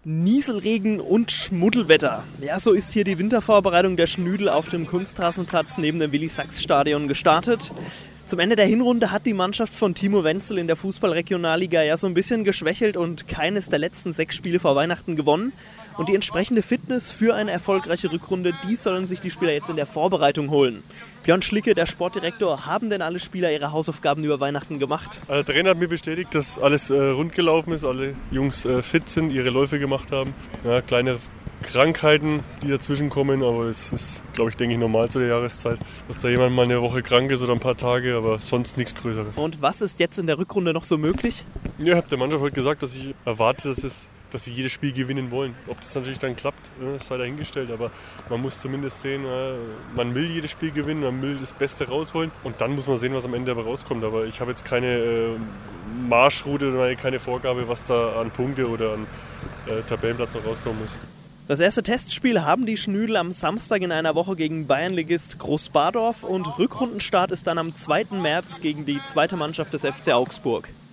Nieselregen und Schmuddelwetter. Ja, so ist hier die Wintervorbereitung der Schnüdel auf dem Kunstrasenplatz neben dem Willi-Sachs-Stadion gestartet. Zum Ende der Hinrunde hat die Mannschaft von Timo Wenzel in der Fußball-Regionalliga ja so ein bisschen geschwächelt und keines der letzten 6 Spiele vor Weihnachten gewonnen. Und die entsprechende Fitness für eine erfolgreiche Rückrunde, die sollen sich die Spieler jetzt in der Vorbereitung holen. Björn Schlicke, der Sportdirektor, haben denn alle Spieler ihre Hausaufgaben über Weihnachten gemacht? Der Trainer hat mir bestätigt, dass alles rund gelaufen ist, alle Jungs fit sind, ihre Läufe gemacht haben. Ja, kleine Krankheiten, die dazwischen kommen, aber es ist, glaube ich, denke ich, normal zu der Jahreszeit, dass da jemand mal eine Woche krank ist oder ein paar Tage, aber sonst nichts Größeres. Und was ist jetzt in der Rückrunde noch so möglich? Ja, ich habe der Mannschaft heute gesagt, dass ich erwarte, dass sie jedes Spiel gewinnen wollen. Ob das natürlich dann klappt, sei dahingestellt, aber man muss zumindest sehen, man will jedes Spiel gewinnen, man will das Beste rausholen und dann muss man sehen, was am Ende dabei rauskommt. Aber ich habe jetzt keine Marschroute oder keine Vorgabe, was da an Punkte oder an Tabellenplatz noch rauskommen muss. Das erste Testspiel haben die Schnüdel am Samstag in einer Woche gegen Bayernligist Großbadorf und Rückrundenstart ist dann am 2. März gegen die zweite Mannschaft des FC Augsburg.